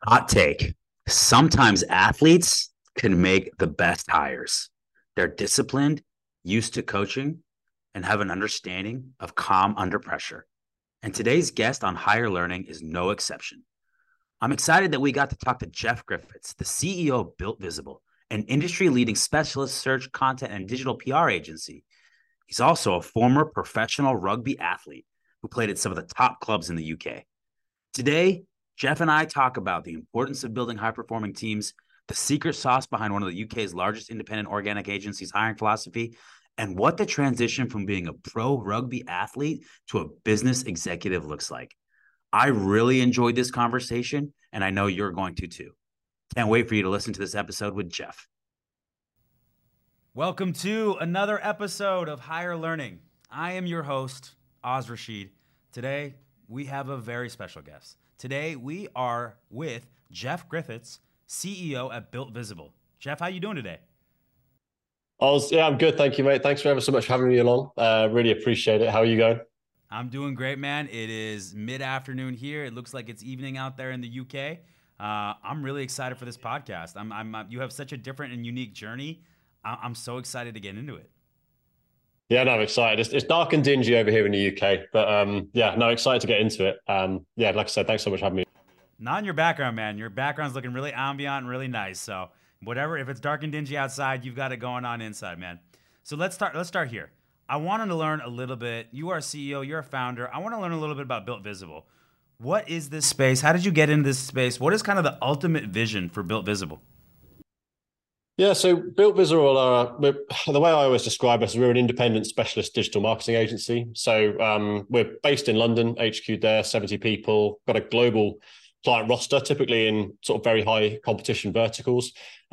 Hot take. Sometimes athletes can make the best hires. They're disciplined, used to coaching, and have an understanding of calm under pressure. And today's guest on Higher Learning is no exception. I'm excited that we got to talk to Jeff Griffiths, the CEO of Built Visible, an industry leading specialist search, content, and digital PR agency. He's also a former professional rugby athlete who played at some of the top clubs in the UK. Today, Jeff and I talk about the importance of building high performing teams, the secret sauce behind one of the UK's largest independent organic agencies' hiring philosophy, and what the transition from being a pro rugby athlete to a business executive looks like. I really enjoyed this conversation, and I know you're going to too. Can't wait for you to listen to this episode with Jeff. Welcome to another episode of Higher Learning. I am your host, Oz Rashid. Today, we have a very special guest. Today, we are with Jeff Griffiths, CEO at Built Visible. Jeff, how you doing today? I'm good. Thank you, mate. Thanks for ever so much for having me along. Really appreciate it. How are you going? I'm doing great, man. It is mid-afternoon here. It looks like it's evening out there in the UK. I'm really excited for this podcast. You have such a different and unique journey. I'm so excited to get into it. Yeah, no, I'm excited. It's dark and dingy over here in the UK, but yeah, no, excited to get into it. Yeah, like I said, thanks so much for having me. Not in your background, man. Your background's looking really ambient and really nice. So whatever, if it's dark and dingy outside, you've got it going on inside, man. So let's start here. I wanted to learn a little bit. You are a CEO, you're a founder. I want to learn a little bit about Built Visible. What is this space? How did you get into this space? What is kind of the ultimate vision for Built Visible? Yeah, so Built Visible the way I always describe us, we're an independent specialist digital marketing agency. So we're based in London, HQ there, 70 people, got a global client roster, typically in sort of very high competition verticals.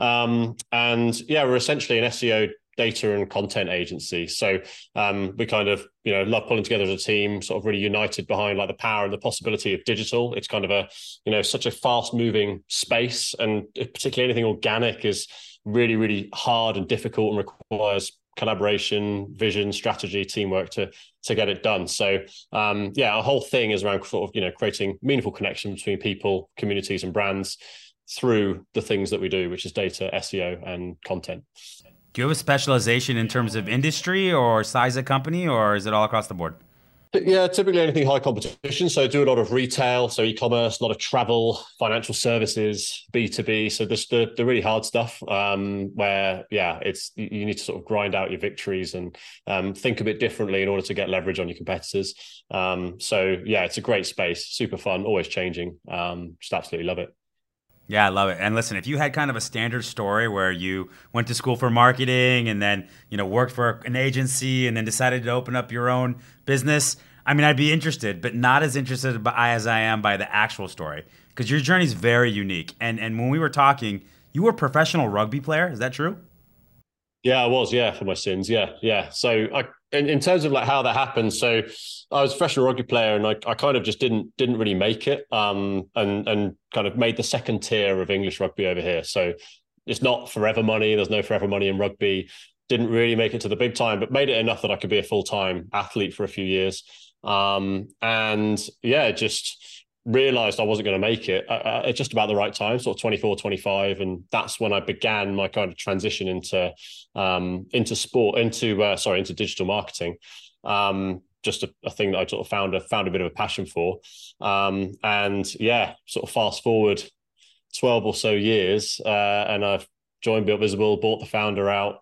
And yeah, we're essentially an SEO data and content agency. So we kind of, love pulling together as a team, sort of really united behind like the power and the possibility of digital. It's kind of such a fast moving space, and particularly anything organic is really, really hard and difficult and requires collaboration, vision, strategy, teamwork to get it done. So yeah, our whole thing is around sort of, creating meaningful connection between people, communities and brands through the things that we do, which is data, SEO and content. Do you have a specialization in terms of industry or size of company, or is it all across the board? Yeah, typically anything high competition. So I do a lot of retail, so e-commerce, a lot of travel, financial services, B2B. So this the really hard stuff where, yeah, it's you need to sort of grind out your victories and think a bit differently in order to get leverage on your competitors. So yeah, it's a great space, super fun, always changing. Just absolutely love it. Yeah, I love it. And listen, if you had kind of a standard story where you went to school for marketing and then, worked for an agency and then decided to open up your own business, I mean, I'd be interested, but not as interested as I am by the actual story, because your journey is very unique. And when we were talking, you were a professional rugby player. Is that true? Yeah, I was. Yeah, for my sins. Yeah, yeah. So in terms of like how that happened, so I was a professional rugby player, and I kind of just didn't really make it. And kind of made the second tier of English rugby over here. So it's not forever money. There's no forever money in rugby. Didn't really make it to the big time, but made it enough that I could be a full-time athlete for a few years. And yeah, just realized I wasn't going to make it at just about the right time, sort of 24, 25. And that's when I began my kind of transition into digital marketing. Just a thing that I sort of found a bit of a passion for. And yeah, sort of fast forward 12 or so years, and I've joined Built Visible, bought the founder out.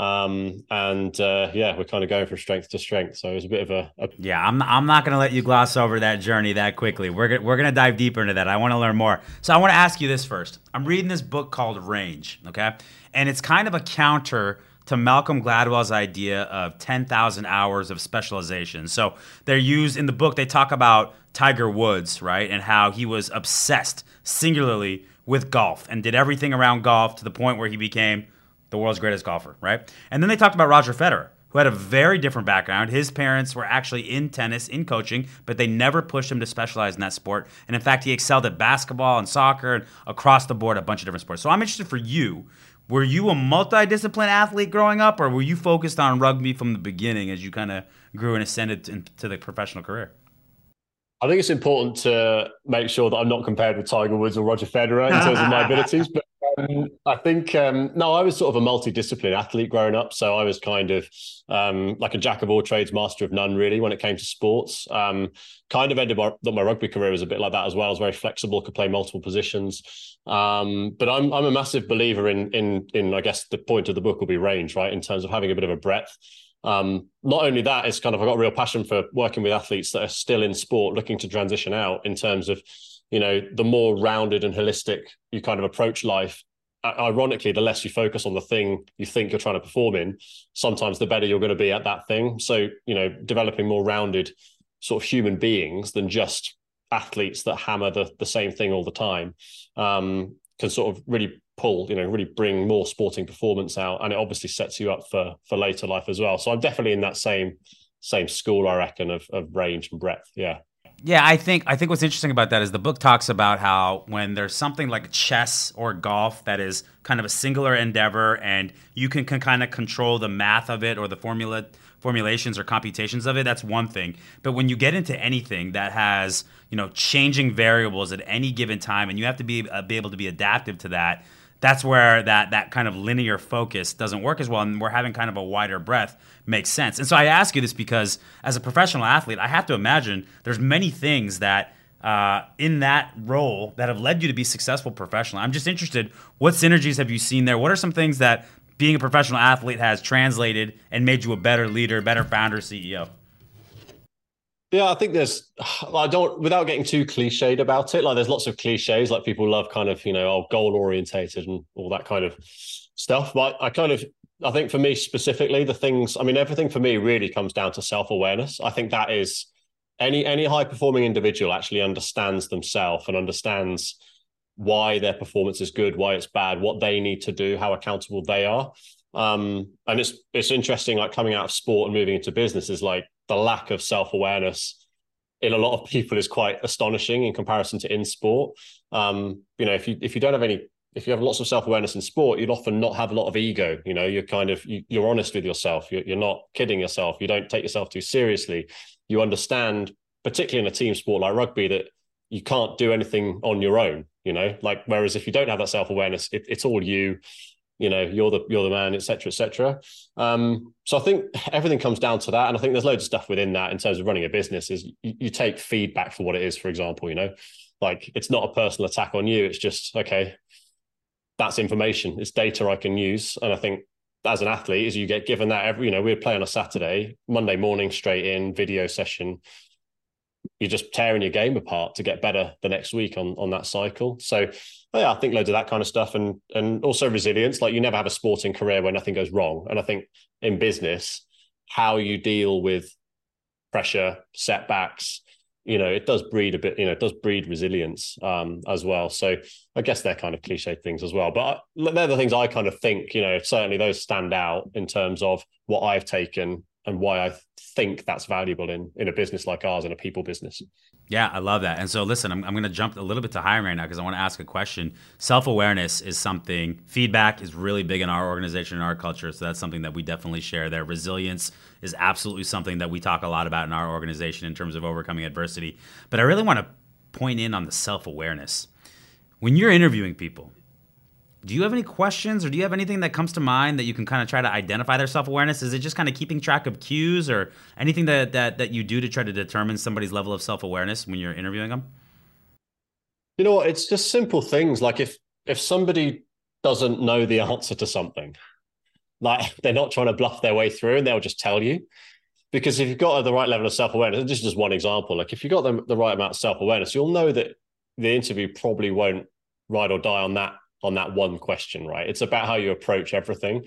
Yeah, we're kind of going from strength to strength. So it was a bit of a Yeah, I'm not going to let you gloss over that journey that quickly. We're gonna dive deeper into that. I want to learn more. So I want to ask you this first. I'm reading this book called Range, okay? And it's kind of a counter to Malcolm Gladwell's idea of 10,000 hours of specialization. So they're used in the book, they talk about Tiger Woods, right? And how he was obsessed singularly with golf and did everything around golf to the point where he became the world's greatest golfer, right? And then they talked about Roger Federer, who had a very different background. His parents were actually in tennis, in coaching, but they never pushed him to specialize in that sport. And in fact, he excelled at basketball and soccer and across the board, a bunch of different sports. So I'm interested for you. Were you a multidiscipline athlete growing up, or were you focused on rugby from the beginning as you kind of grew and ascended into the professional career? I think it's important to make sure that I'm not compared with Tiger Woods or Roger Federer in terms of my abilities. But I think, no, I was sort of a multidisciplinary athlete growing up. So I was kind of like a jack of all trades, master of none, really, when it came to sports. Kind of ended my rugby career was a bit like that as well. I was very flexible, could play multiple positions. But I'm a massive believer in I guess the point of the book will be range, right? In terms of having a bit of a breadth. Not only that, it's kind of, I've got a real passion for working with athletes that are still in sport, looking to transition out in terms of, the more rounded and holistic you kind of approach life. Ironically, the less you focus on the thing you think you're trying to perform in, sometimes the better you're going to be at that thing. So, developing more rounded sort of human beings than just athletes that hammer the same thing all the time, can sort of really pull, really bring more sporting performance out, and it obviously sets you up for later life as well. So I'm definitely in that same school, I reckon, of range and breadth. Yeah. Yeah, I think what's interesting about that is the book talks about how when there's something like chess or golf that is kind of a singular endeavor and you can kind of control the math of it or the formulations or computations of it, that's one thing. But when you get into anything that has, changing variables at any given time and you have to be able to be adaptive to that, that's where that kind of linear focus doesn't work as well, and we're having kind of a wider breadth makes sense. And so I ask you this because as a professional athlete, I have to imagine there's many things that in that role that have led you to be successful professionally. I'm just interested, what synergies have you seen there? What are some things that being a professional athlete has translated and made you a better leader, better founder, CEO? Yeah, I think without getting too cliched about it, like there's lots of cliches, like people love kind of, goal orientated and all that kind of stuff. But I think for me specifically, everything for me really comes down to self-awareness. I think that is any high performing individual actually understands themselves and understands why their performance is good, why it's bad, what they need to do, how accountable they are. And it's interesting, like coming out of sport and moving into business is like the lack of self-awareness in a lot of people is quite astonishing in comparison to in sport. If you have lots of self-awareness in sport, you'd often not have a lot of ego. You're honest with yourself. You're not kidding yourself. You don't take yourself too seriously. You understand, particularly in a team sport like rugby, that you can't do anything on your own, whereas if you don't have that self-awareness, it's all you. You're the man, et cetera, et cetera. So I think everything comes down to that. And I think there's loads of stuff within that in terms of running a business is you take feedback for what it is, for example, like it's not a personal attack on you. It's just, okay, that's information. It's data I can use. And I think as an athlete, as you get given that we'd play on a Saturday, Monday morning, straight in video session, you're just tearing your game apart to get better the next week on that cycle. So yeah, I think loads of that kind of stuff and also resilience. Like you never have a sporting career where nothing goes wrong. And I think in business, how you deal with pressure, setbacks, it does breed a bit, it does breed resilience as well. So I guess they're kind of cliche things as well. But they're the things I kind of think, certainly those stand out in terms of what I've taken and why I think that's valuable in a business like ours, in a people business. Yeah, I love that. And so listen, I'm going to jump a little bit to hiring right now because I want to ask a question. Self-awareness is something, feedback is really big in our organization and our culture. So that's something that we definitely share there. Resilience is absolutely something that we talk a lot about in our organization in terms of overcoming adversity. But I really want to point in on the self-awareness. When you're interviewing people, do you have any questions or do you have anything that comes to mind that you can kind of try to identify their self-awareness? Is it just kind of keeping track of cues or anything that you do to try to determine somebody's level of self-awareness when you're interviewing them? You know what? It's just simple things. Like if somebody doesn't know the answer to something, like they're not trying to bluff their way through and they'll just tell you. Because if you've got the right level of self-awareness, this is just one example. Like if you've got the right amount of self-awareness, you'll know that the interview probably won't ride or die on that one question, right? It's about how you approach everything.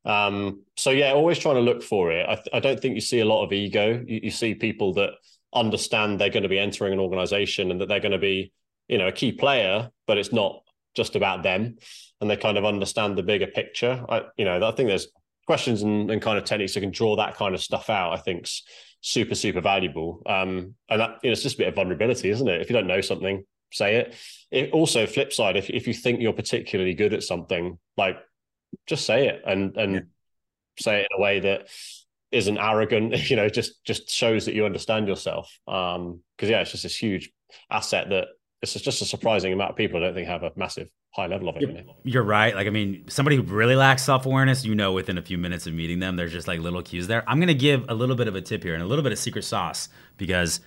So yeah, always trying to look for it. I don't think you see a lot of ego. You see people that understand they're going to be entering an organization and that they're going to be, a key player, but it's not just about them. And they kind of understand the bigger picture. I think there's questions and kind of techniques that can draw that kind of stuff out. I think's super, super valuable. And that, it's just a bit of vulnerability, isn't it? If you don't know something, say it. It also, flip side, if you think you're particularly good at something, like just say it and say it in a way that isn't arrogant, just shows that you understand yourself. Because yeah, it's just this huge asset that it's just a surprising amount of people I don't think have a massive high level of it. You're right. Like, I mean, somebody who really lacks self-awareness, within a few minutes of meeting them, there's just like little cues there. I'm going to give a little bit of a tip here and a little bit of secret sauce because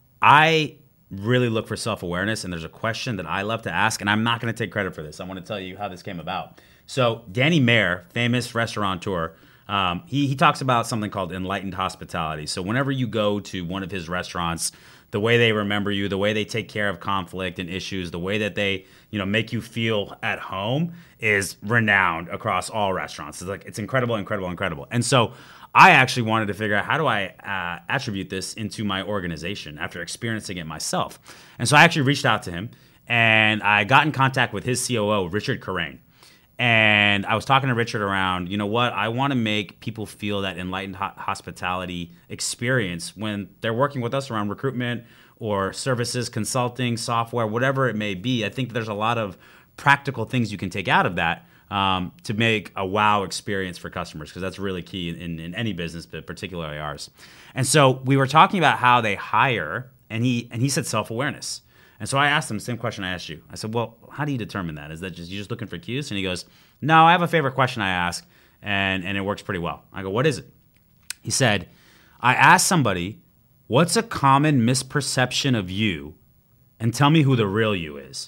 I really look for self-awareness, and there's a question that I love to ask, and I'm not going to take credit for this. I want to tell you how this came about. So Danny Mayer, famous restaurateur, he talks about something called enlightened hospitality. So whenever you go to one of his restaurants, the way they remember you, the way they take care of conflict and issues, the way that they, make you feel at home is renowned across all restaurants. It's incredible, incredible, incredible. And so I actually wanted to figure out how do I attribute this into my organization after experiencing it myself. And so I actually reached out to him and I got in contact with his COO, Richard Carrain. And I was talking to Richard around, I want to make people feel that enlightened hospitality experience when they're working with us around recruitment or services, consulting, software, whatever it may be. I think there's a lot of practical things you can take out of that to make a wow experience for customers, because that's really key in any business, but particularly ours. And so we were talking about how they hire, and he said self-awareness. And so I asked him the same question I asked you. I said, well, how do you determine that? Is that you just looking for cues? And he goes, no, I have a favorite question I ask, and it works pretty well. I go, what is it? He said, I asked somebody, what's a common misperception of you, and tell me who the real you is.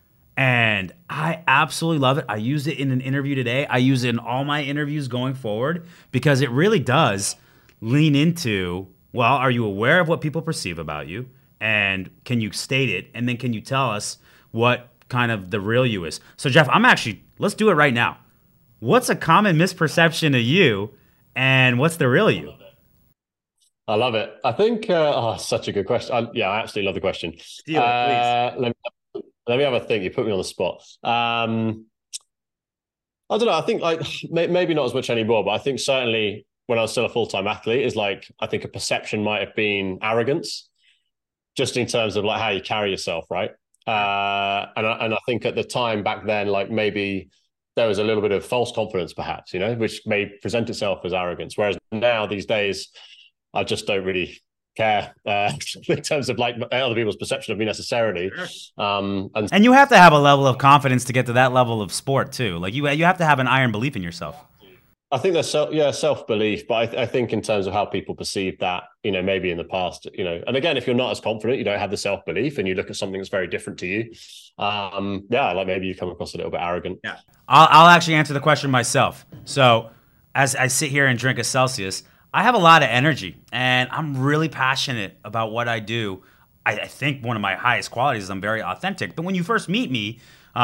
And I absolutely love it. I used it in an interview today. I use it in all my interviews going forward because it really does lean into, well, are you aware of what people perceive about you? And can you state it? And then can you tell us what kind of the real you is? So Jeff, let's do it right now. What's a common misperception of you and what's the real you? I love it. I think, such a good question. I absolutely love the question. Steal it, please. Let me have a think. You put me on the spot. I don't know. I think maybe not as much anymore, but I think certainly when I was still a full-time athlete is I think a perception might have been arrogance, just in terms of how you carry yourself, right? And I think at the time back then, maybe there was a little bit of false confidence, perhaps, which may present itself as arrogance. Whereas now, these days, I just don't really care in terms of other people's perception of me necessarily. And you have to have a level of confidence to get to that level of sport too. You have to have an iron belief in yourself. I think there's self-belief, but I think in terms of how people perceive that, maybe in the past, and again, if you're not as confident, you don't have the self-belief and you look at something that's very different to you. Maybe you come across a little bit arrogant. Yeah. I'll actually answer the question myself. So as I sit here and drink a Celsius, I have a lot of energy and I'm really passionate about what I do. I think one of my highest qualities is I'm very authentic. But when you first meet me,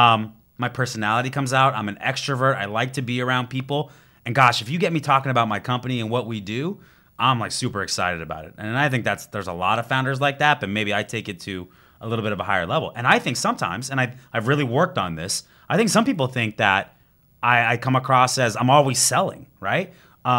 my personality comes out. I'm an extrovert. I like to be around people. And gosh, if you get me talking about my company and what we do, I'm super excited about it. And I think there's a lot of founders like that, but maybe I take it to a little bit of a higher level. And I think sometimes, and I've really worked on this, I think some people think that I come across as I'm always selling, right?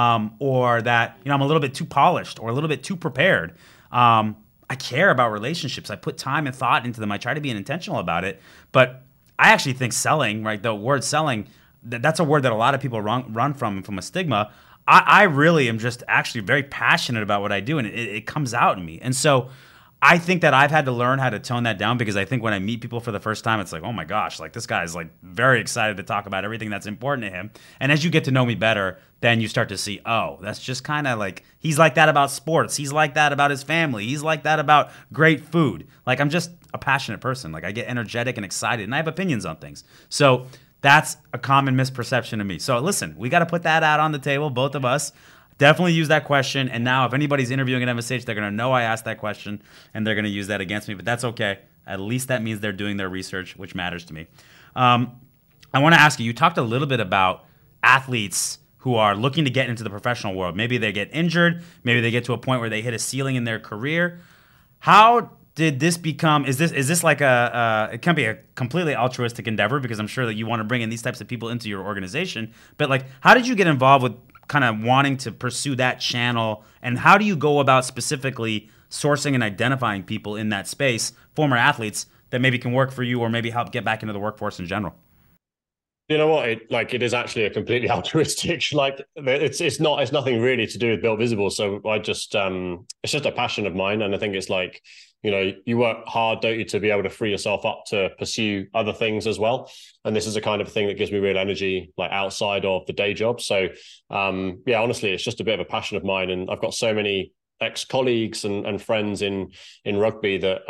Or that I'm a little bit too polished or a little bit too prepared. I care about relationships. I put time and thought into them. I try to be intentional about it. But I actually think selling, right? The word selling, that's a word that a lot of people run from a stigma. I really am just actually very passionate about what I do, and it comes out in me. And so I think that I've had to learn how to tone that down, because I think when I meet people for the first time, it's oh my gosh, this guy is very excited to talk about everything that's important to him. And as you get to know me better, then you start to see, oh, that's just kind of he's like that about sports. He's like that about his family. He's like that about great food. I'm just a passionate person. I get energetic and excited, and I have opinions on things. So that's a common misperception of me. So listen, we got to put that out on the table, both of us. Definitely use that question. And now if anybody's interviewing at MSH, they're going to know I asked that question, and they're going to use that against me. But that's okay. At least that means they're doing their research, which matters to me. I want to ask you talked a little bit about athletes who are looking to get into the professional world. Maybe they get injured. Maybe they get to a point where they hit a ceiling in their career. How did this become, is this it can be a completely altruistic endeavor, because I'm sure that you want to bring in these types of people into your organization, but how did you get involved with kind of wanting to pursue that channel, and how do you go about specifically sourcing and identifying people in that space, former athletes that maybe can work for you or maybe help get back into the workforce in general? You know what? It is actually a completely altruistic. Like it's nothing really to do with Built Visible. So I just it's just a passion of mine, and I think it's like, you work hard, don't you, to be able to free yourself up to pursue other things as well. And this is a kind of thing that gives me real energy, like outside of the day job. So yeah, honestly, it's just a bit of a passion of mine, and I've got so many ex-colleagues and friends in rugby that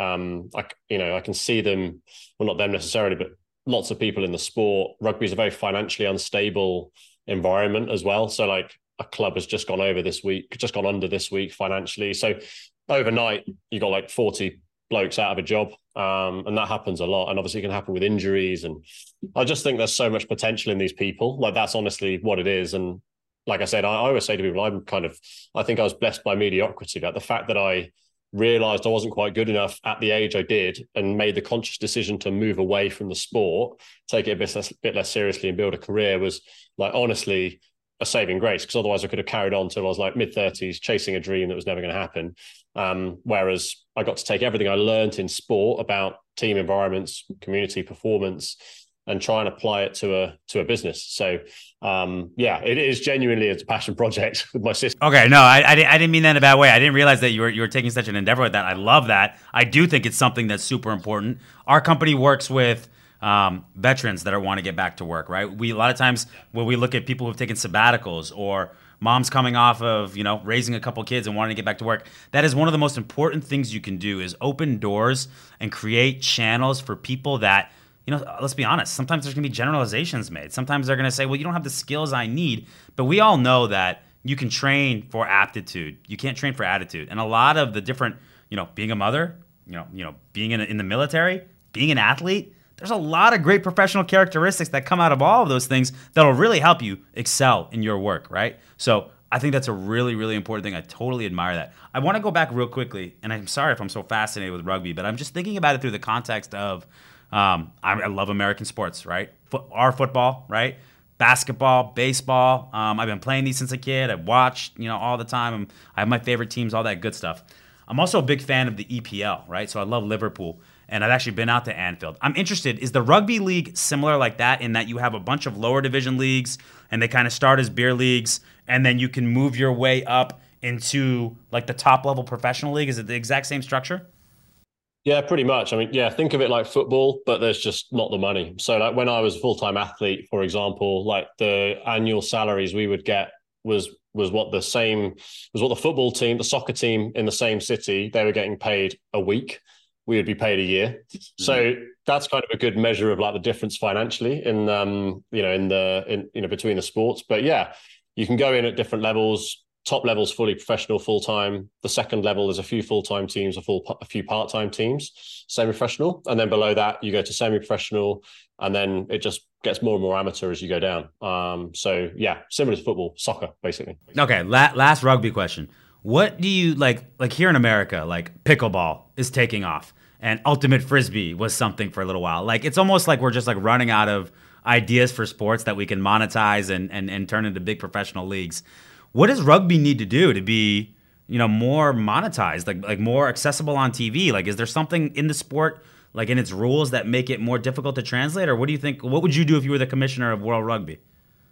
I can see them, well, not them necessarily, but lots of people in the sport. Rugby is a very financially unstable environment as well. So like a club has just gone under this week financially. So overnight you got like 40 blokes out of a job. And that happens a lot. And obviously it can happen with injuries. And I just think there's so much potential in these people. Like that's honestly what it is. And like I said, I always say to people, I think I was blessed by mediocrity. Like the fact that I realized I wasn't quite good enough at the age I did and made the conscious decision to move away from the sport, take it a bit less seriously and build a career was like honestly a saving grace, because otherwise I could have carried on till I was like mid-30s chasing a dream that was never going to happen. Whereas I got to take everything I learned in sport about team environments, community performance, and try and apply it to a business. So yeah, it is genuinely a passion project with my sister. Okay, no, I didn't mean that in a bad way. I didn't realize that you were taking such an endeavor with that. I love that. I do think it's something that's super important. Our company works with veterans that want to get back to work, right? A lot of times when we look at people who've taken sabbaticals or moms coming off of, raising a couple kids and wanting to get back to work, that is one of the most important things you can do is open doors and create channels for people that, let's be honest, sometimes there's going to be generalizations made. Sometimes they're going to say, well, you don't have the skills I need. But we all know that you can train for aptitude. You can't train for attitude. And a lot of the different, being a mother, being in the military, being an athlete, there's a lot of great professional characteristics that come out of all of those things that'll really help you excel in your work, right? So I think that's a really, really important thing. I totally admire that. I want to go back real quickly, and I'm sorry if I'm so fascinated with rugby, but I'm just thinking about it through the context of I love American sports, right? Our football, right? Basketball, baseball. I've been playing these since a kid. I've watched, all the time. I have my favorite teams, all that good stuff. I'm also a big fan of the EPL, right? So I love Liverpool, and I've actually been out to Anfield. I'm interested, is the rugby league similar like that in that you have a bunch of lower division leagues, and they kind of start as beer leagues, and then you can move your way up into like the top level professional league? Is it the exact same structure? Yeah, pretty much. I mean, yeah, think of it like football, but there's just not the money. So like when I was a full-time athlete, for example, like the annual salaries we would get was what the football team, the soccer team in the same city, they were getting paid a week. We would be paid a year. Mm-hmm. So that's kind of a good measure of like the difference financially in between the sports. But yeah, you can go in at different levels. Top level's fully professional, full-time. The second level, there's a few full-time teams, a few part-time teams, semi-professional. And then below that, you go to semi-professional, and then it just gets more and more amateur as you go down. So yeah, similar to football, soccer, basically. Okay, last rugby question. What do you like here in America, like pickleball is taking off, and ultimate frisbee was something for a little while. Like it's almost like we're just like running out of ideas for sports that we can monetize and turn into big professional leagues. What does rugby need to do to be, more monetized, like more accessible on TV? Like, is there something in the sport, like in its rules, that make it more difficult to translate? Or what do you think? What would you do if you were the commissioner of World Rugby?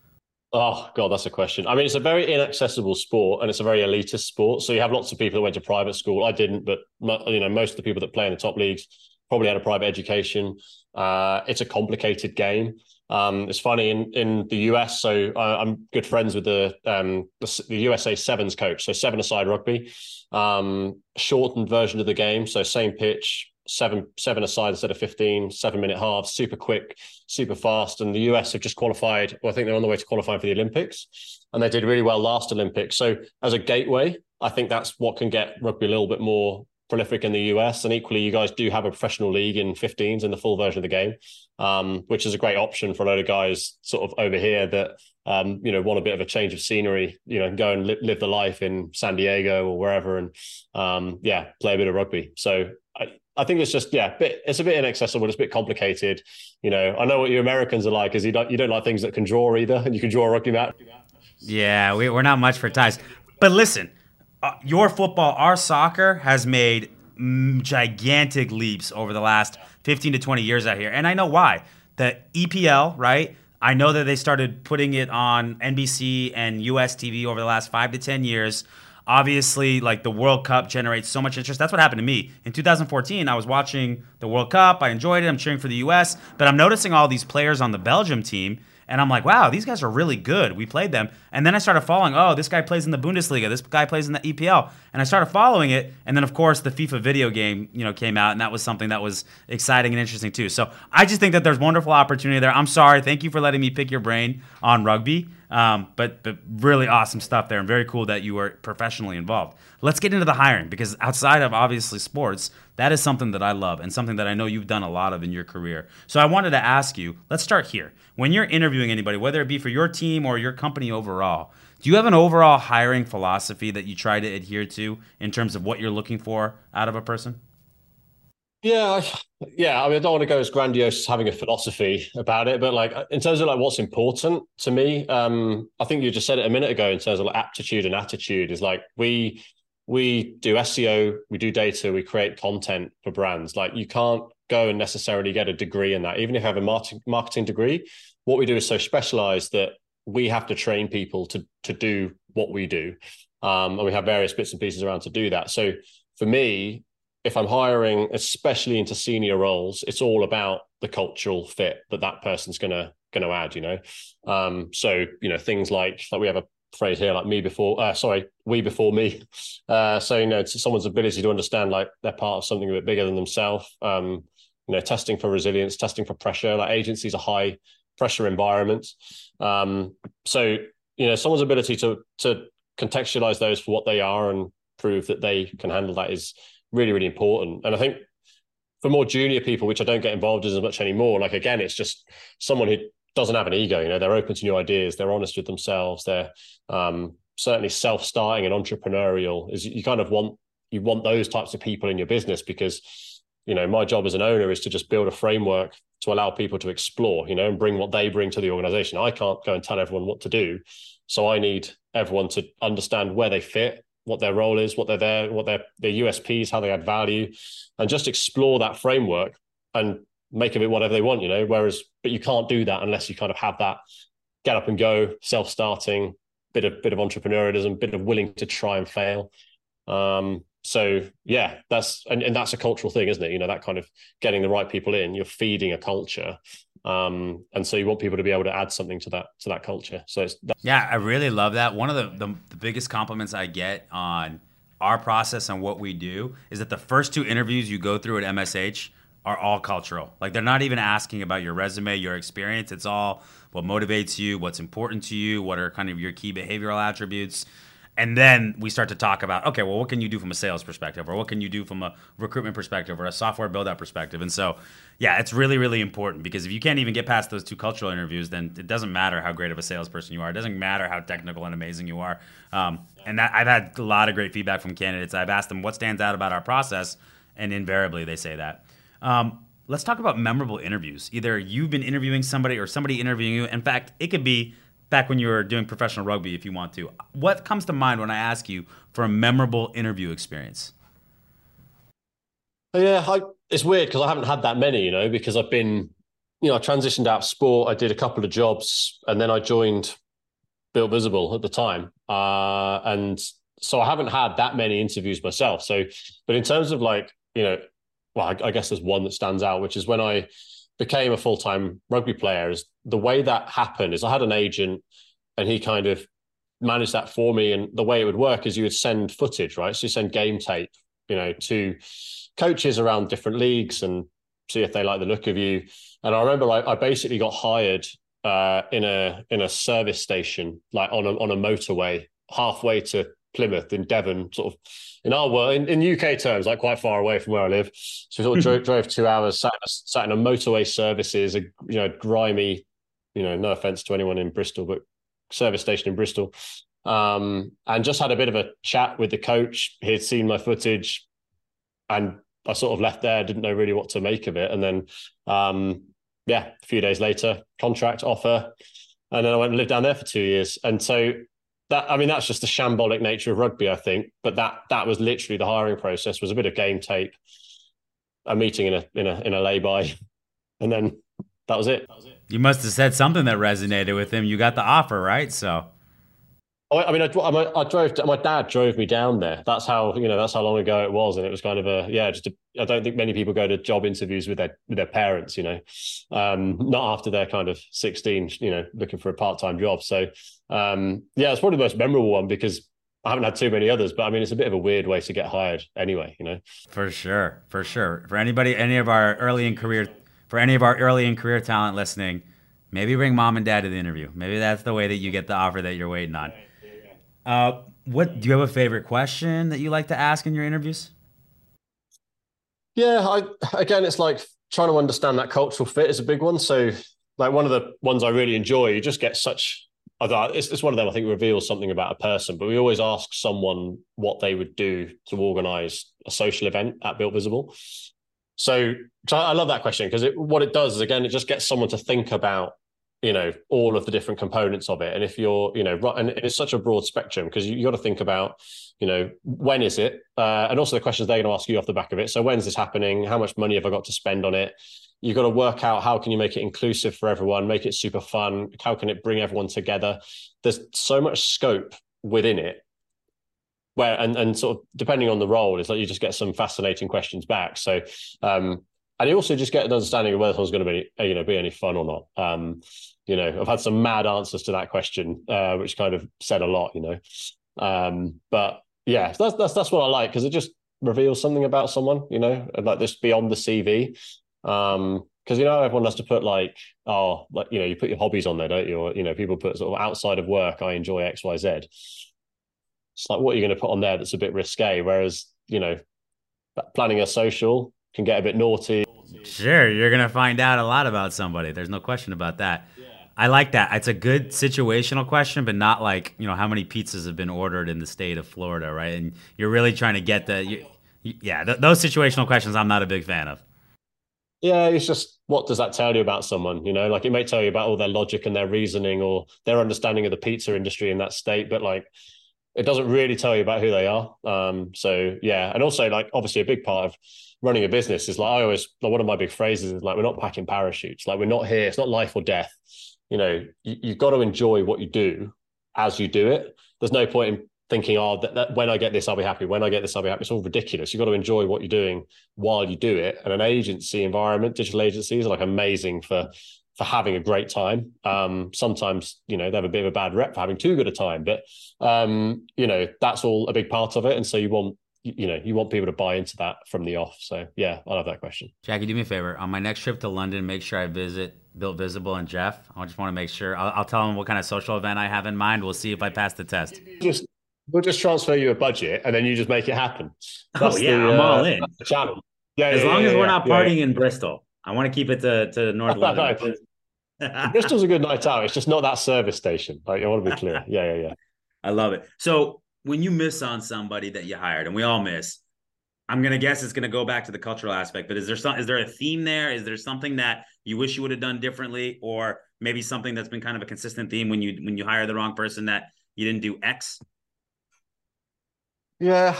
Oh God, that's a question. I mean, it's a very inaccessible sport, and it's a very elitist sport. So you have lots of people that went to private school. I didn't, but most of the people that play in the top leagues probably had a private education. It's a complicated game. It's funny in the US. So I'm good friends with the USA Sevens coach. So 7-a-side rugby, shortened version of the game. So same pitch, seven-a-side instead of 15, 7-minute halves, super quick, super fast. And the US have just qualified. Well, I think they're on the way to qualifying for the Olympics, and they did really well last Olympics. So as a gateway, I think that's what can get rugby a little bit more prolific in the US. And equally, you guys do have a professional league in 15s in the full version of the game, which is a great option for a load of guys sort of over here that want a bit of a change of scenery, go and live the life in San Diego or wherever, and play a bit of rugby. So I think it's just it's a bit inaccessible. It's a bit complicated. I know what you Americans are like, is you don't like things that can draw either, and you can draw a rugby mat. Yeah, we're not much for ties. But listen, your football, our soccer has made gigantic leaps over the last 15 to 20 years out here. And I know why. The EPL, right? I know that they started putting it on NBC and US TV over the last 5 to 10 years. Obviously, like the World Cup generates so much interest. That's what happened to me. In 2014, I was watching the World Cup. I enjoyed it. I'm cheering for the US, but I'm noticing all these players on the Belgium team. And I'm like, wow, these guys are really good. We played them. And then I started following, oh, this guy plays in the Bundesliga. This guy plays in the EPL. And I started following it. And then, of course, the FIFA video game, came out. And that was something that was exciting and interesting, too. So I just think that there's wonderful opportunity there. I'm sorry. Thank you for letting me pick your brain on rugby. But really awesome stuff there. And very cool that you were professionally involved. Let's get into the hiring, because outside of, obviously, sports, that is something that I love and something that I know you've done a lot of in your career. So I wanted to ask you, let's start here. When you're interviewing anybody, whether it be for your team or your company overall, do you have an overall hiring philosophy that you try to adhere to in terms of what you're looking for out of a person? Yeah, yeah. I mean, I don't want to go as grandiose as having a philosophy about it, but like in terms of like what's important to me, I think you just said it a minute ago in terms of like aptitude and attitude is like we do SEO, we do data, we create content for brands. Like you can't go and necessarily get a degree in that. Even if you have a marketing degree, what we do is so specialized that we have to train people to do what we do. And we have various bits and pieces around to do that. So for me, if I'm hiring, especially into senior roles, it's all about the cultural fit that person's gonna add, So, things like we have a phrase here like we before me. So, it's someone's ability to understand like they're part of something a bit bigger than themselves. Testing for resilience, testing for pressure. Like agencies are high pressure environments. So, someone's ability to contextualize those for what they are and prove that they can handle that is really, really important. And I think for more junior people, which I don't get involved in as much anymore, like again, it's just someone who doesn't have an ego. They're open to new ideas, they're honest with themselves, they're certainly self-starting and entrepreneurial. Is you kind of want those types of people in your business, because my job as an owner is to just build a framework to allow people to explore, and bring what they bring to the organization. I can't go and tell everyone what to do, so I need everyone to understand where they fit, what their role is, what they're there, what their USPs, how they add value, and just explore that framework and make of it whatever they want, but you can't do that unless you kind of have that get up and go, self-starting, bit of entrepreneurialism, bit of willing to try and fail. So yeah, that's a cultural thing, isn't it? That kind of getting the right people in, you're feeding a culture. And so you want people to be able to add something to that culture. So yeah, I really love that. One of the biggest compliments I get on our process and what we do is that the first two interviews you go through at MSH are all cultural. Like they're not even asking about your resume, your experience. It's all what motivates you, what's important to you, what are kind of your key behavioral attributes. And then we start to talk about, okay, well, what can you do from a sales perspective, or what can you do from a recruitment perspective or a software build-out perspective? And so, yeah, it's really, really important, because if you can't even get past those two cultural interviews, then it doesn't matter how great of a salesperson you are. It doesn't matter how technical and amazing you are. And that, I've had a lot of great feedback from candidates. I've asked them what stands out about our process, and invariably they say that. Let's talk about memorable interviews. Either you've been interviewing somebody or somebody interviewing you. In fact, it could be back when you were doing professional rugby, if you want to. What comes to mind when I ask you for a memorable interview experience? Yeah, it's weird because I haven't had that many, because I've been, I transitioned out of sport. I did a couple of jobs, and then I joined Built Visible at the time. And so I haven't had that many interviews myself. So, but in terms of like, well, I guess there's one that stands out, which is when I became a full-time rugby player. Is the way that happened is I had an agent, and he kind of managed that for me. And the way it would work is you would send footage, right? So you send game tape, to coaches around different leagues and see if they like the look of you. And I remember I basically got hired in a service station, like on a motorway halfway to Plymouth in Devon, sort of in our world, in UK terms, like quite far away from where I live. So we sort of drove 2 hours, sat in a motorway services, grimy, no offense to anyone in Bristol, but service station in Bristol. And just had a bit of a chat with the coach. He had seen my footage, and I sort of left there, didn't know really what to make of it. And then, a few days later, contract offer. And then I went and lived down there for 2 years. And so that's just the shambolic nature of rugby, I think. But that was literally the hiring process, was a bit of game tape, a meeting in a lay-by, and then that was it. You must have said something that resonated with him. You got the offer, right? So, I mean, I drove. My dad drove me down there. That's how long ago it was, and it was kind of I don't think many people go to job interviews with their parents. Not after they're kind of 16. Looking for a part-time job. So, it's probably the most memorable one because I haven't had too many others. But I mean, it's a bit of a weird way to get hired, anyway. for sure, for sure. For anybody, for any of our early in career talent listening, maybe bring mom and dad to the interview. Maybe that's the way that you get the offer that you're waiting on. What do you have a favorite question that you like to ask in your interviews? Yeah, again, it's like trying to understand that cultural fit is a big one. So, like one of the ones I really enjoy, you just get such. It's one of them. I think reveals something about a person. But we always ask someone what they would do to organise a social event at Built Visible. So I love that question because what it does is again, it just gets someone to think about all of the different components of it. And if you're and it's such a broad spectrum because you got to think about when is it, and also the questions they're going to ask you off the back of it. So when's this happening? How much money have I got to spend on it? You've got to work out how can you make it inclusive for everyone, make it super fun. How can it bring everyone together? There's so much scope within it where and sort of depending on the role, it's like you just get some fascinating questions back. So and you also just get an understanding of whether someone's going to be any fun or not. I've had some mad answers to that question, which kind of said a lot. But yeah, that's what I like because it just reveals something about someone. And like this beyond the CV. Because everyone has to put you put your hobbies on there, don't you? Or people put sort of outside of work, I enjoy X, Y, Z. It's like what you're going to put on there that's a bit risque. Whereas planning a social can get a bit naughty. Sure, you're gonna find out a lot about somebody. There's no question about that. Yeah. I like that. It's a good situational question, but not like how many pizzas have been ordered in the state of Florida, right? And you're really trying to get those situational questions. I'm not a big fan of. Yeah, it's just what does that tell you about someone? Like it may tell you about all their logic and their reasoning or their understanding of the pizza industry in that state, but like it doesn't really tell you about who they are. So yeah, and also like obviously a big part of running a business is one of my big phrases is like we're not packing parachutes. Like we're not here. It's not life or death. You've got to enjoy what you do as you do it. There's no point in thinking, that when I get this, I'll be happy. When I get this, I'll be happy. It's all ridiculous. You've got to enjoy what you're doing while you do it. And an agency environment, digital agencies are like amazing for having a great time. Sometimes, they have a bit of a bad rep for having too good a time, but that's all a big part of it. And so you want people to buy into that from the off. So yeah, I love that question. Jackie, do me a favor. On my next trip to London, make sure I visit Built Visible and Jeff. I just want to make sure. I'll tell them what kind of social event I have in mind. We'll see if I pass the test. We'll just transfer you a budget and then you just make it happen. I'm all in. Challenge. As long as we're not partying in Bristol. I want to keep it to North London. Bristol's a good night out. It's just not that service station. Like, I want to be clear. Yeah. I love it. So when you miss on somebody that you hired, and we all miss, I'm gonna guess it's gonna go back to the cultural aspect. But is there a theme there? Is there something that you wish you would have done differently, or maybe something that's been kind of a consistent theme when you hire the wrong person that you didn't do X? Yeah,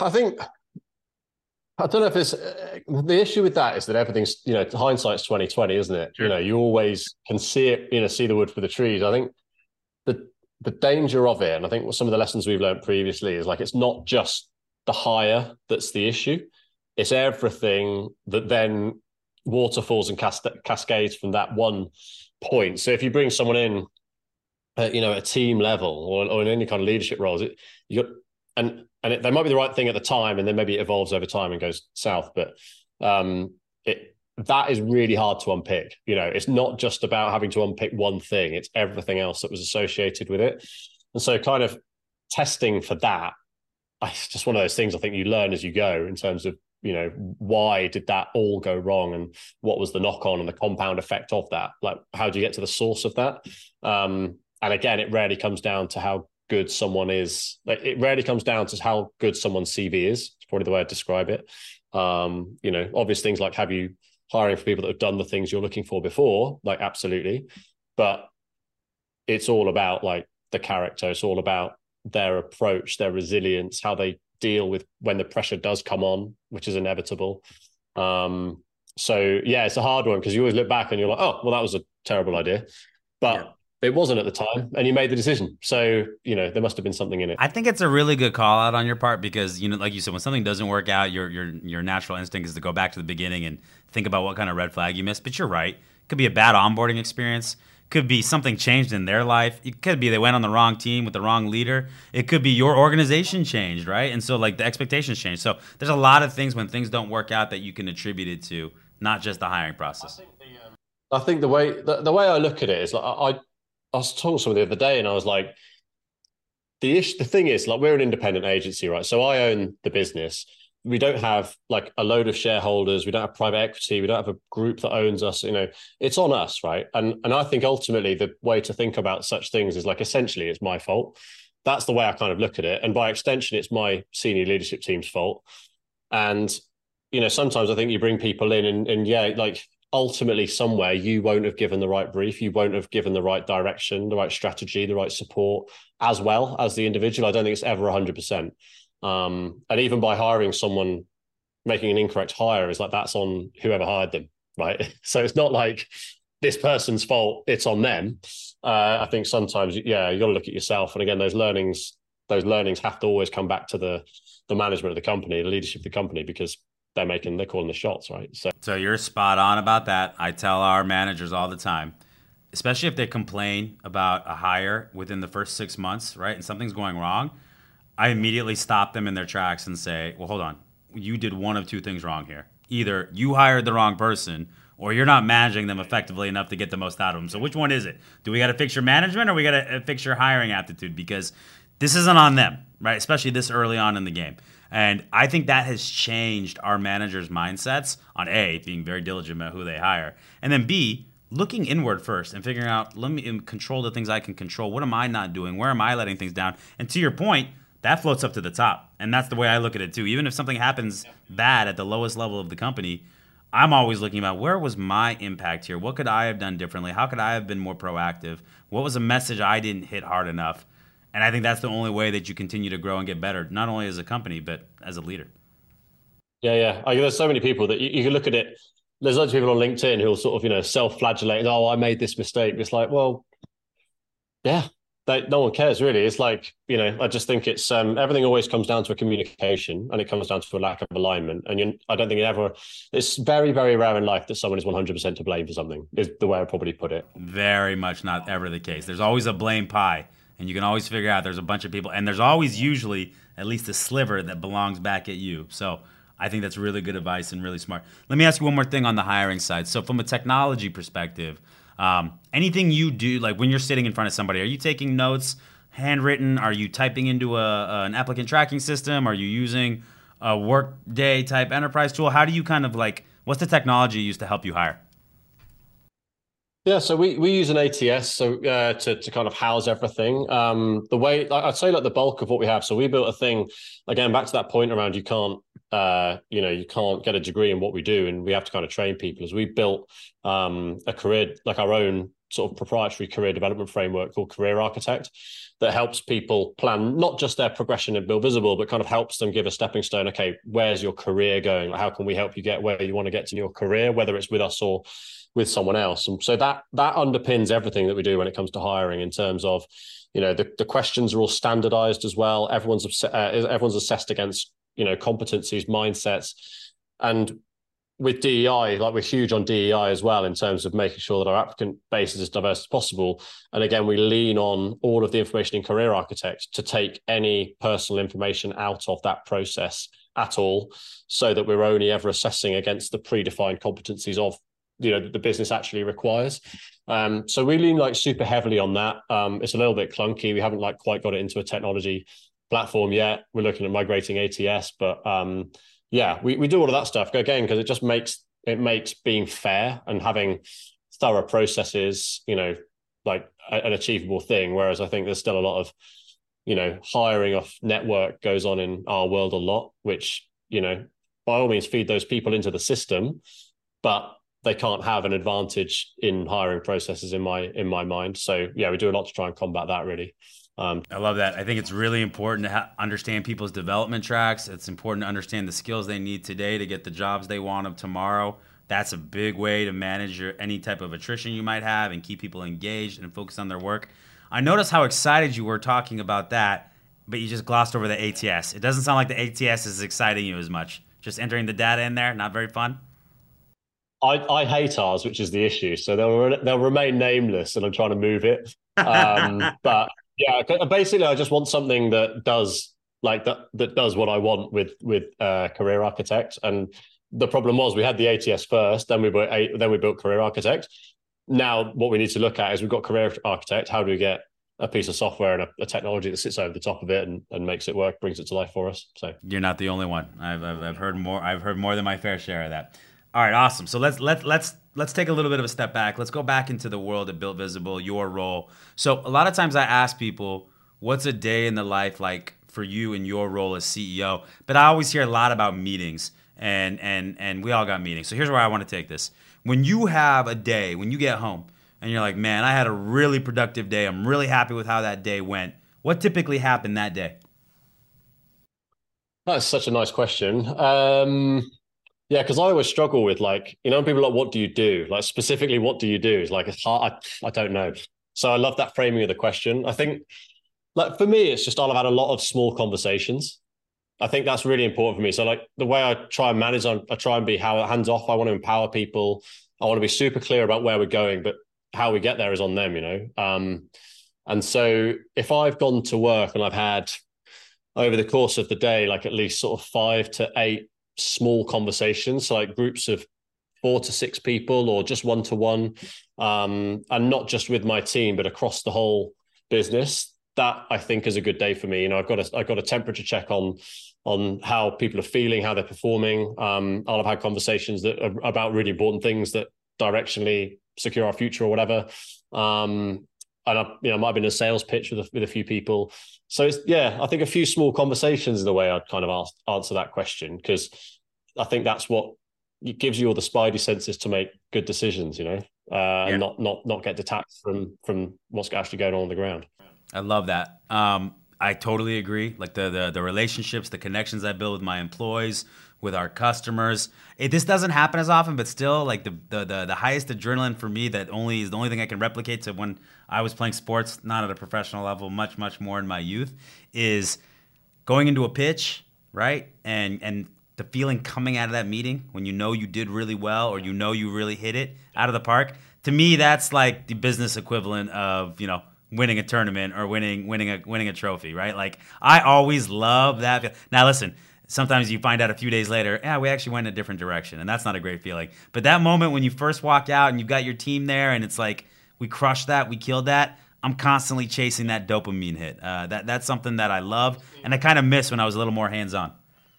I don't know if it's the issue with that is that everything's hindsight's 2020, isn't it? Sure. You always can see it, see the wood for the trees. I think the danger of it, and I think some of the lessons we've learned previously is like it's not just the hire that's the issue; it's everything that then waterfalls and cascades from that one point. So if you bring someone in, at a team level or in any kind of leadership roles, you got they might be the right thing at the time, and then maybe it evolves over time and goes south. But that is really hard to unpick. It's not just about having to unpick one thing; it's everything else that was associated with it. And so, kind of testing for that, it's just one of those things I think you learn as you go in terms of why did that all go wrong and what was the knock on and the compound effect of that. Like, how do you get to the source of that? And again, it rarely comes down to how good someone is. Like, it rarely comes down to how good someone's CV is. It's probably the way I'd describe it. Obvious things like have you hiring for people that have done the things you're looking for before, like absolutely. But it's all about like the character. It's all about their approach, their resilience, how they deal with when the pressure does come on, which is inevitable. So yeah, it's a hard one because you always look back and you're like, oh, well, that was a terrible idea. Yeah. But it wasn't at the time, and you made the decision. So, there must have been something in it. I think it's a really good call out on your part because like you said, when something doesn't work out, your natural instinct is to go back to the beginning and think about what kind of red flag you missed. But you're right; it could be a bad onboarding experience, could be something changed in their life. It could be they went on the wrong team with the wrong leader. It could be your organization changed, right? And so like the expectations changed. So there's a lot of things when things don't work out that you can attribute it to, not just the hiring process. I think the way I look at it is like I was talking to someone the other day, and I was like, the thing is, like, we're an independent agency, right? So I own the business. We don't have like a load of shareholders. We don't have private equity. We don't have a group that owns us. It's on us, right? And I think ultimately the way to think about such things is like essentially it's my fault. That's the way I kind of look at it, and by extension, it's my senior leadership team's fault. And sometimes I think you bring people in, and yeah, like ultimately somewhere you won't have given the right brief, you won't have given the right direction, the right strategy, the right support, as well as the individual. I don't think it's ever 100%. And even by hiring someone, making an incorrect hire is like that's on whoever hired them, right? So it's not like this person's fault, it's on them. I think sometimes, yeah, you got to look at yourself. And again, those learnings have to always come back to the management of the company, the leadership of the company, because they're calling the shots, right? So you're spot on about that. I tell our managers all the time, especially if they complain about a hire within the first 6 months, right? And something's going wrong, I immediately stop them in their tracks and say, well, hold on. You did one of two things wrong here. Either you hired the wrong person or you're not managing them effectively enough to get the most out of them. So which one is it? Do we got to fix your management or we got to fix your hiring aptitude? Because this isn't on them, right? Especially this early on in the game. And I think that has changed our managers' mindsets on A, being very diligent about who they hire, and then B, looking inward first and figuring out, let me control the things I can control. What am I not doing? Where am I letting things down? And to your point, that floats up to the top. And that's the way I look at it too. Even if something happens bad at the lowest level of the company, I'm always looking about where was my impact here? What could I have done differently? How could I have been more proactive? What was a message I didn't hit hard enough? And I think that's the only way that you continue to grow and get better, not only as a company, but as a leader. yeah. There's so many people that you can look at it. There's loads of people on LinkedIn who will sort of, self-flagellate. Oh, I made this mistake. It's like, well, yeah, no one cares really. It's like, I just think it's everything always comes down to a communication, and it comes down to a lack of alignment. And I don't think it's very, very rare in life that someone is 100% to blame for something, is the way I probably put it. Very much not ever the case. There's always a blame pie, and you can always figure out there's a bunch of people, and there's always usually at least a sliver that belongs back at you. So I think that's really good advice and really smart. Let me ask you one more thing on the hiring side. So from a technology perspective, anything you do, like when you're sitting in front of somebody, are you taking notes, handwritten? Are you typing into an applicant tracking system? Are you using a Workday type enterprise tool? How do you kind of like, what's the technology you use to help you hire? Yeah, so we use an ATS to kind of house everything. The way I'd say like the bulk of what we have. So we built a thing again back to that point around you can't get a degree in what we do, and we have to kind of train people. As we built a career, like our own sort of proprietary career development framework called Career Architect, that helps people plan not just their progression at Build Visible, but kind of helps them give a stepping stone. Okay, where's your career going? How can we help you get where you want to get to in your career, whether it's with us or with someone else? And so that underpins everything that we do when it comes to hiring, in terms of, the questions are all standardized as well. Everyone's assessed against, competencies, mindsets. And with DEI, like we're huge on DEI as well, in terms of making sure that our applicant base is as diverse as possible. And again, we lean on all of the information in Career Architect to take any personal information out of that process at all, so that we're only ever assessing against the predefined competencies of the business actually requires. So we lean like super heavily on that. It's a little bit clunky. We haven't like quite got it into a technology platform yet. We're looking at migrating ATS, but yeah, we do all of that stuff again because it makes being fair and having thorough processes, like an achievable thing. Whereas I think there's still a lot of, hiring off network goes on in our world a lot, which, by all means feed those people into the system, but they can't have an advantage in hiring processes in my mind. So yeah, we do a lot to try and combat that really. I love that. I think it's really important to understand people's development tracks. It's important to understand the skills they need today to get the jobs they want of tomorrow. That's a big way to manage any type of attrition you might have and keep people engaged and focused on their work. I noticed how excited you were talking about that, but you just glossed over the ATS. It doesn't sound like the ATS is exciting you as much. Just entering the data in there, not very fun. I hate ours, which is the issue. So they'll remain nameless, and I'm trying to move it. But yeah, basically, I just want something that does that does what I want with Career Architect. And the problem was we had the ATS first, then we built Career Architect. Now what we need to look at is we've got Career Architect. How do we get a piece of software and a technology that sits over the top of it and makes it work, brings it to life for us? So you're not the only one. I've heard more. I've heard more than my fair share of that. All right, awesome. So let's take a little bit of a step back. Let's go back into the world of Built Visible, your role. So a lot of times I ask people, what's a day in the life like for you in your role as CEO? But I always hear a lot about meetings, and we all got meetings. So here's where I want to take this. When you have a day, when you get home, and you're like, man, I had a really productive day. I'm really happy with how that day went. What typically happened that day? that's such a nice question. Yeah, because I always struggle with people are like, what do you do? Like specifically, what do you do? It's like it's hard. I don't know. So I love that framing of the question. I think like for me, it's just I've had a lot of small conversations. I think that's really important for me. So like the way I try and manage, I try and be hands off. I want to empower people. I want to be super clear about where we're going, but how we get there is on them, you know? And so if I've gone to work and I've had over the course of the day, like at least sort of 5 to 8 small conversations, so like groups of 4 to 6 people or just one-to-one, and not just with my team, but across the whole business, that I think is a good day for me. You know, I've got a temperature check on how people are feeling, how they're performing. I'll have had conversations that are about really important things that directionally secure our future or whatever. And I might have been in a sales pitch with a few people. So I think a few small conversations is the way I'd kind of answer that question, because I think that's what it gives you all the spidey senses to make good decisions, you know, and not get detached from what's actually going on the ground. I love that. I totally agree. Like the relationships, the connections I build with my employees, with our customers. This doesn't happen as often, but still, like the highest adrenaline for me that is the only thing I can replicate to when I was playing sports, not at a professional level, much more in my youth, is going into a pitch, right? And the feeling coming out of that meeting when you know you did really well or you know you really hit it out of the park. To me, that's like the business equivalent of, you know, winning a tournament or winning a trophy, right? Like I always love that. Now listen, sometimes you find out a few days later, we actually went in a different direction, and that's not a great feeling. But that moment when you first walk out and you've got your team there and it's like, we crushed that, we killed that, I'm constantly chasing that dopamine hit. That's something that I love and I kind of miss when I was a little more hands-on.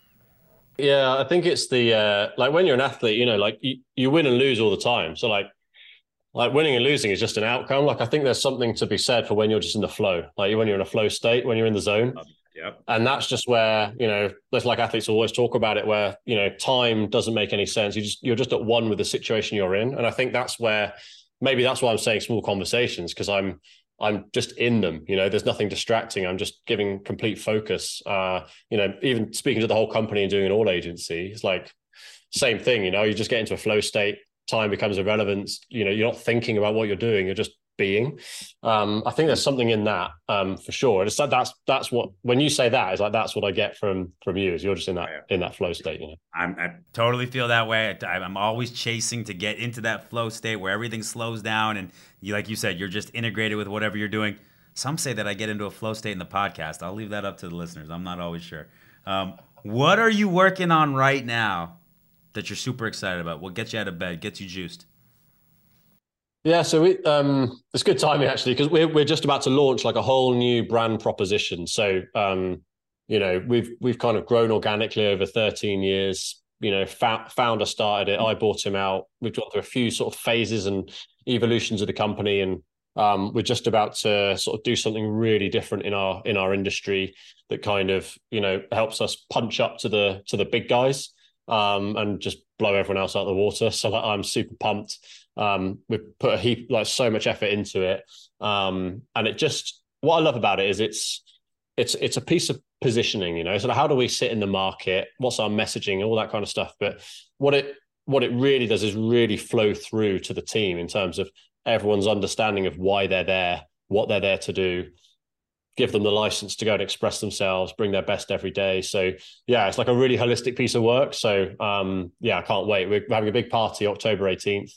Yeah, I think it's the like when you're an athlete, you know, like you win and lose all the time. So like winning and losing is just an outcome. Like I think there's something to be said for when you're just in the flow, like when you're in a flow state, when you're in the zone. Yep. And that's just where, you know, there's like athletes always talk about it, where, you know, time doesn't make any sense. You're just at one with the situation you're in. And I think that's where, maybe that's why I'm saying small conversations, because I'm just in them, you know, there's nothing distracting. I'm just giving complete focus. You know, even speaking to the whole company and doing an all agency, it's like same thing, you know, you just get into a flow state, time becomes irrelevant. You know, you're not thinking about what you're doing, you're just being. I think there's something in that, for sure. It's that's what, when you say that, is like that's what I get from you, is you're just in that flow state, you know. I totally feel that way. I'm always chasing to get into that flow state where everything slows down and you, like you said, you're just integrated with whatever you're doing. Some say that I get into a flow state in the podcast. I'll leave that up to the listeners. I'm not always sure. What are you working on right now that you're super excited about? What gets you out of bed, gets you juiced? Yeah, so it's good timing actually, because we're just about to launch like a whole new brand proposition. So you know, we've kind of grown organically over 13 years. You know, founder started it. I bought him out. We've gone through a few sort of phases and evolutions of the company, and we're just about to sort of do something really different in our industry that kind of, you know, helps us punch up to the big guys, and just blow everyone else out of the water. So like, I'm super pumped. We've put so much effort into it. And it just, what I love about it is it's a piece of positioning, you know, so how do we sit in the market? What's our messaging, all that kind of stuff. But what what it really does is really flow through to the team in terms of everyone's understanding of why they're there, what they're there to do, give them the license to go and express themselves, bring their best every day. So yeah, it's like a really holistic piece of work. So yeah, I can't wait. We're having a big party October 18th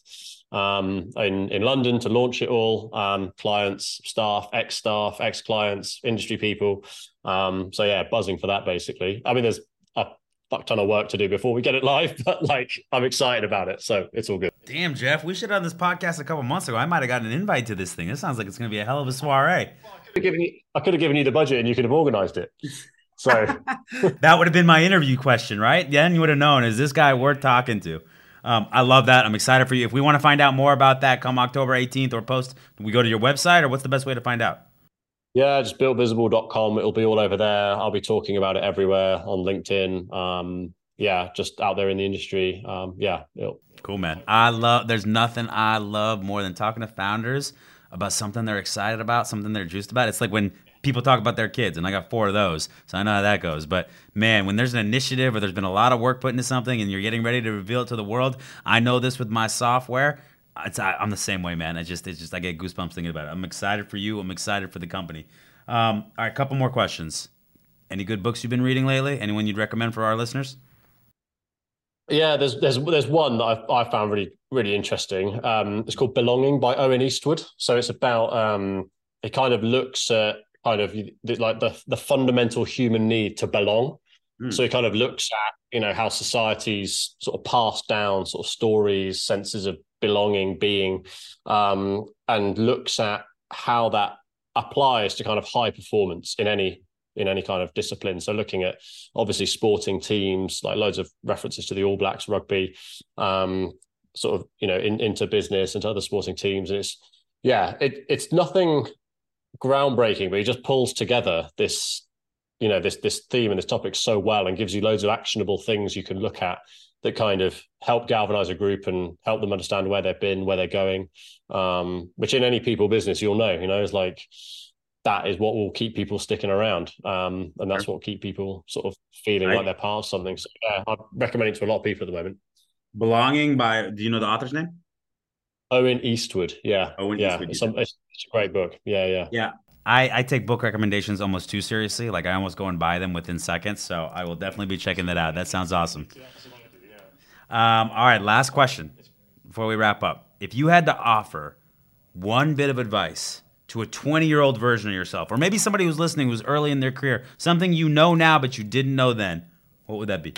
in London to launch it all. Clients, staff, ex-clients, industry people. So yeah, buzzing for that basically. I mean, there's a fuck ton of work to do before we get it live, but like I'm excited about it. So it's all good. Damn, Jeff, we should have done this podcast a couple months ago. I might have gotten an invite to this thing. This sounds like it's going to be a hell of a soiree. I could have given you the budget and you could have organized it. So that would have been my interview question, right? Then you would have known, is this guy worth talking to? I love that. I'm excited for you. If we want to find out more about that come October 18th or post, we go to your website, or what's the best way to find out? Yeah, just builtvisible.com. It'll be all over there. I'll be talking about it everywhere on LinkedIn. Yeah, just out there in the industry. Yeah. Cool, man. There's nothing I love more than talking to founders about something they're excited about, something they're juiced about. It's like when people talk about their kids, and I got 4 of those, so I know how that goes. But man, when there's an initiative or there's been a lot of work put into something and you're getting ready to reveal it to the world, I know this with my software. I'm the same way, man. I get goosebumps thinking about it. I'm excited for you. I'm excited for the company. All right, couple more questions. Any good books you've been reading lately? Anyone you'd recommend for our listeners? Yeah, there's one that I found really really interesting. It's called Belonging by Owen Eastwood. So it's about it kind of looks at kind of like the fundamental human need to belong. So it kind of looks at how societies sort of pass down sort of stories, senses of belonging, being, and looks at how that applies to kind of high performance in any kind of discipline. So looking at obviously sporting teams, like loads of references to the All Blacks rugby, sort of, into business and to other sporting teams. And it's nothing groundbreaking, but he just pulls together this theme and this topic so well and gives you loads of actionable things you can look at that kind of help galvanize a group and help them understand where they've been, where they're going, which in any people business, you'll know, is like, that is what will keep people sticking around. And that's what keep people sort of feeling like they're part of something. So yeah, I'd recommend it to a lot of people at the moment. Belonging by, do you know the author's name? Owen Eastwood. Yeah. Eastwood. It's a great book. Yeah. Yeah. I take book recommendations almost too seriously. Like I almost go and buy them within seconds. So I will definitely be checking that out. That sounds awesome. All right. Last question before we wrap up. If you had to offer one bit of advice to a 20-year-old version of yourself, or maybe somebody who's listening who's early in their career, something you know now but you didn't know then, what would that be?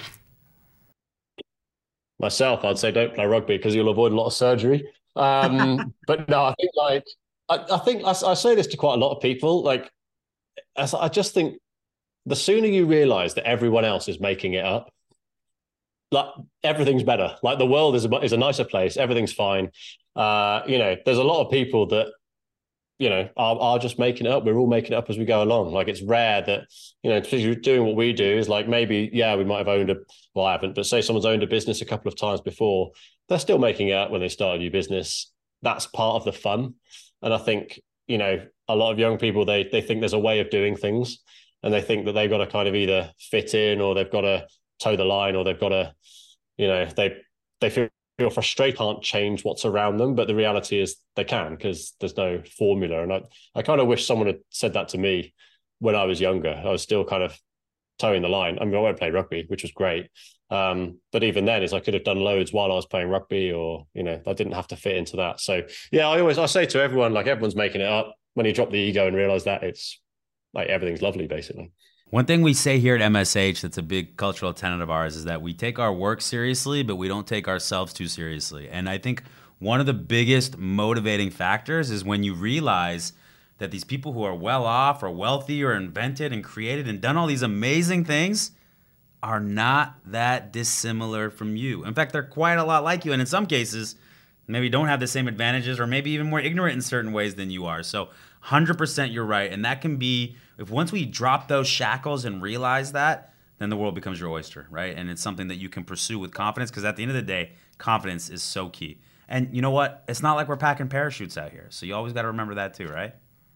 Myself, I'd say don't play rugby because you'll avoid a lot of surgery. But no, I think I say this to quite a lot of people. Like, I just think the sooner you realize that everyone else is making it up, like everything's better. Like the world is a nicer place. Everything's fine. There's a lot of people that are just making it up. We're all making it up as we go along. Like it's rare that, especially doing what we do is like maybe, yeah, we might have I haven't, but say someone's owned a business a couple of times before, they're still making it up when they start a new business. That's part of the fun. And I think, a lot of young people, they think there's a way of doing things and they think that they've got to kind of either fit in or they've got to toe the line or they've got to, they feel frustrated, can't change what's around them. But the reality is they can, because there's no formula. And I kind of wish someone had said that to me when I was younger. I was still kind of towing the line. I mean, I won't play rugby, which was great. But even then, I could have done loads while I was playing rugby, or, I didn't have to fit into that. So yeah, I say to everyone, like everyone's making it up. When you drop the ego and realize that, it's like everything's lovely, basically. One thing we say here at MSH that's a big cultural tenet of ours is that we take our work seriously, but we don't take ourselves too seriously. And I think one of the biggest motivating factors is when you realize that these people who are well off or wealthy or invented and created and done all these amazing things are not that dissimilar from you. In fact, they're quite a lot like you. And in some cases, maybe don't have the same advantages or maybe even more ignorant in certain ways than you are. So 100% you're right. And that can be, if once we drop those shackles and realize that, then the world becomes your oyster, right? And it's something that you can pursue with confidence, because at the end of the day, confidence is so key. And you know what? It's not like we're packing parachutes out here. So you always got to remember that too, right?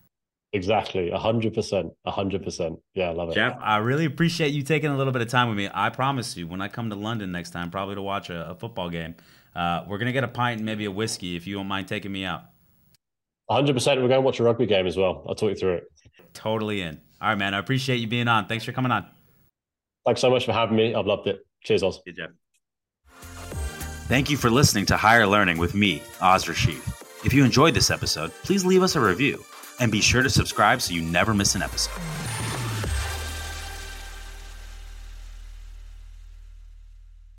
Exactly. 100%. 100%. Yeah, I love it. Jeff, I really appreciate you taking a little bit of time with me. I promise you, when I come to London next time, probably to watch a football game, we're going to get a pint and maybe a whiskey if you don't mind taking me out. 100%. We're going to watch a rugby game as well. I'll talk you through it. Totally in. All right, man. I appreciate you being on. Thanks for coming on. Thanks so much for having me. I've loved it. Cheers, Oz. Hey, Jeff. Thank you for listening to Higher Learning with me, Oz Rashid. If you enjoyed this episode, please leave us a review and be sure to subscribe so you never miss an episode.